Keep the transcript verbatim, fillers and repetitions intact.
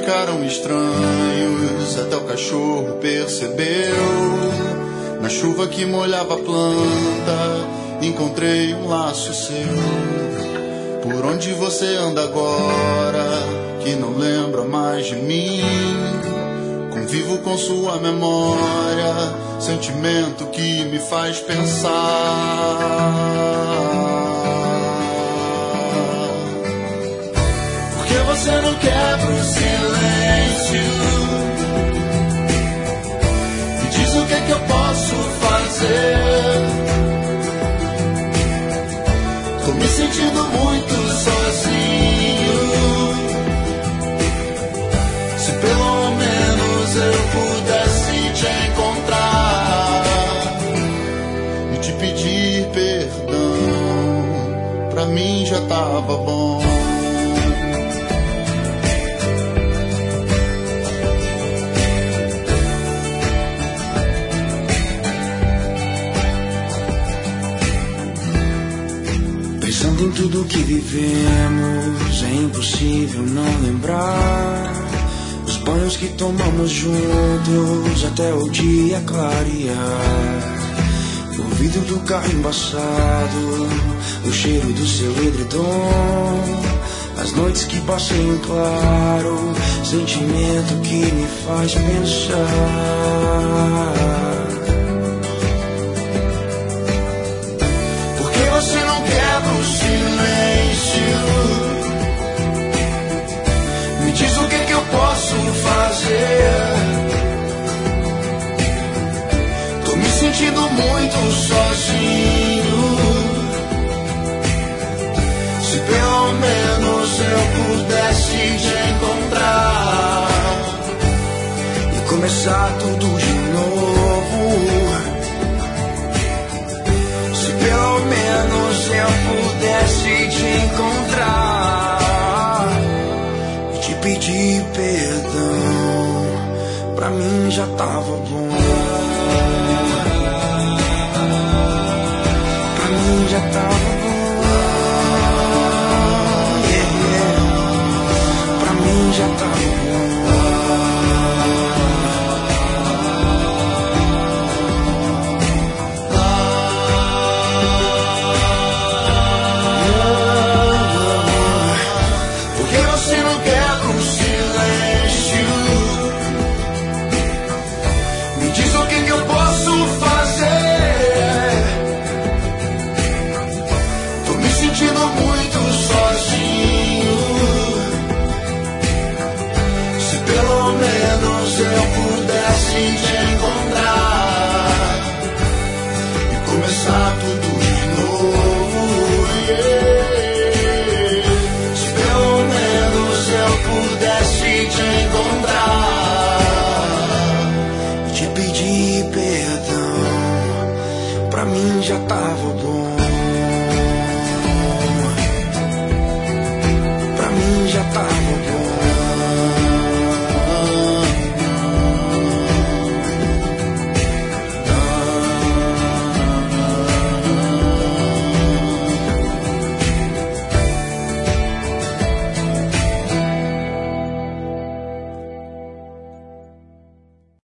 ficaram estranhos, até o cachorro percebeu. Na chuva que molhava a planta, encontrei um laço seu. Por onde você anda agora, que não lembra mais de mim? Convivo com sua memória, sentimento que me faz pensar. Por que você não quebra o silêncio? Me diz o que é que eu posso fazer. Tô me sentindo muito sozinho. Se pelo menos eu pudesse te encontrar e te pedir perdão, pra mim já tava bom. Pensando em tudo que vivemos, é impossível não lembrar os banhos que tomamos juntos até o dia clarear. O vidro do carro embaçado, o cheiro do seu edredom, as noites que passei em claro, sentimento que me faz pensar. Por que você não quebra o silêncio? Me diz o que que eu posso fazer. Tô me sentindo muito sozinho. Se pelo menos eu pudesse te encontrar e começar tudo de novo. Se pelo menos eu pudesse te encontrar e te pedir perdão, pra mim já tava bom. Pra mim já tava bom. Yeah, yeah. Pra mim já tava bom. Se eu pudesse